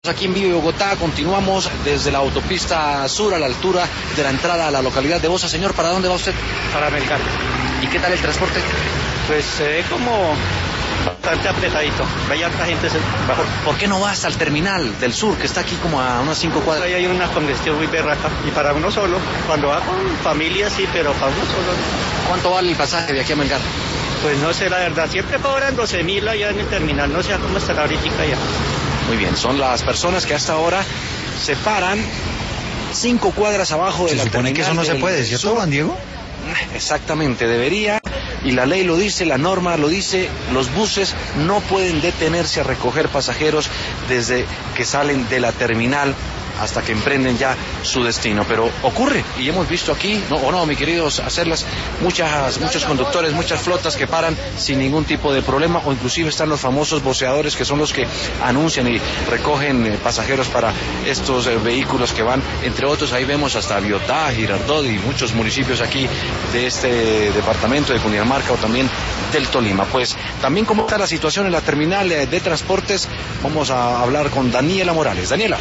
Aquí en Vive Bogotá, continuamos desde la autopista sur a la altura de la entrada a la localidad de Bosa. Señor, ¿para dónde va usted? Para Melgar. ¿Y qué tal el transporte? Pues se ve como bastante apretadito, hay harta gente. ¿Por qué no va hasta el terminal del sur, que está aquí como a unas 5 cuadras? Ahí hay una congestión muy berraca, y para uno solo, cuando va con familia sí, pero para uno solo no. ¿Cuánto vale el pasaje de aquí a Melgar? Pues no sé, la verdad, siempre cobran 12.000 allá en el terminal, no sé cómo estará ahorita ya. Muy bien, son las personas que hasta ahora se paran 5 cuadras abajo de la terminal. Se supone que eso no se puede, ¿cierto, Juan Diego? Exactamente, debería, y la ley lo dice, la norma lo dice, los buses no pueden detenerse a recoger pasajeros desde que salen de la terminal hasta que emprenden ya su destino, pero ocurre, y hemos visto aquí, mi queridos Hacerlas, muchos conductores, muchas flotas que paran sin ningún tipo de problema, o inclusive están los famosos voceadores que son los que anuncian y recogen pasajeros para estos vehículos que van, entre otros, ahí vemos hasta Biotá, Girardot y muchos municipios aquí de este departamento de Cundinamarca o también del Tolima. Pues también cómo está la situación en la terminal de transportes, vamos a hablar con Daniela Morales. Daniela.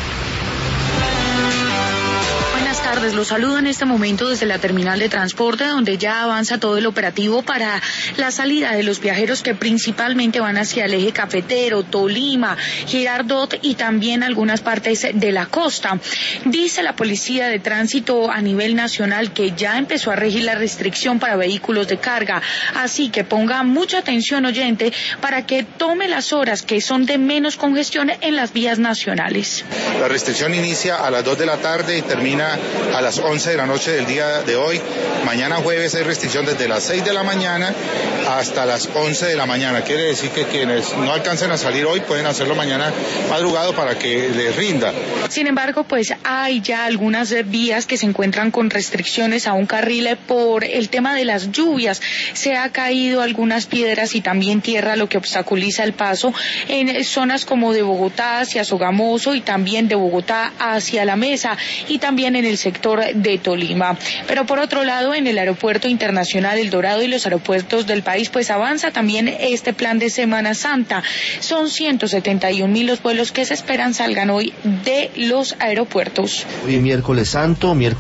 Buenas tardes, los saludo en este momento desde la terminal de transporte, donde ya avanza todo el operativo para la salida de los viajeros que principalmente van hacia el eje cafetero, Tolima, Girardot y también algunas partes de la costa. Dice la Policía de Tránsito a nivel nacional que ya empezó a regir la restricción para vehículos de carga, así que ponga mucha atención, oyente, para que tome las horas que son de menos congestión en las vías nacionales. La restricción inicia a las 2 de la tarde y termina a las 11 de la noche del día de hoy. Mañana jueves hay restricción desde las 6 de la mañana hasta las 11 de la mañana. Quiere decir que quienes no alcancen a salir hoy pueden hacerlo mañana madrugado para que les rinda. Sin embargo, pues hay ya algunas vías que se encuentran con restricciones a un carril por el tema de las lluvias. Se ha caído algunas piedras y también tierra, lo que obstaculiza el paso en zonas como de Bogotá hacia Sogamoso y también de Bogotá hacia La Mesa y también en el sector de Tolima. Pero por otro lado, en el aeropuerto internacional El Dorado y los aeropuertos del país, pues avanza también este plan de Semana Santa. Son 171.000 los vuelos que se esperan salgan hoy de los aeropuertos. Hoy miércoles santo, miércoles